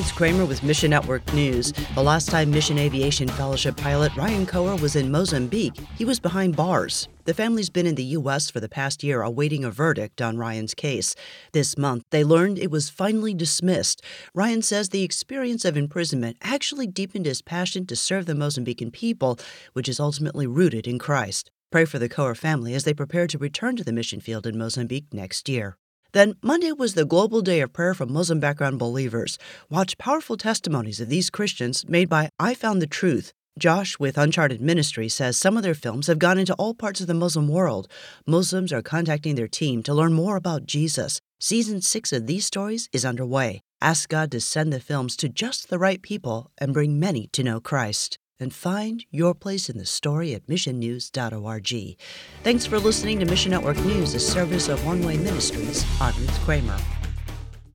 Ruth Kramer with Mission Network News. The last time Mission Aviation Fellowship pilot Ryan Coher was in Mozambique, he was behind bars. The family's been in the U.S. for the past year awaiting a verdict on Ryan's case. This month, they learned it was finally dismissed. Ryan says the experience of imprisonment actually deepened his passion to serve the Mozambican people, which is ultimately rooted in Christ. Pray for the Coher family as they prepare to return to the mission field in Mozambique next year. Then Monday was the Global Day of Prayer for Muslim background believers. Watch powerful testimonies of these Christians made by I Found the Truth. Josh with Uncharted Ministry says some of their films have gone into all parts of the Muslim world. Muslims are contacting their team to learn more about Jesus. Season 6 of these stories is underway. Ask God to send the films to just the right people and bring many to know Christ. And find your place in the story at missionnews.org. Thanks for listening to Mission Network News, a service of One Way Ministries. I'm Ruth Kramer.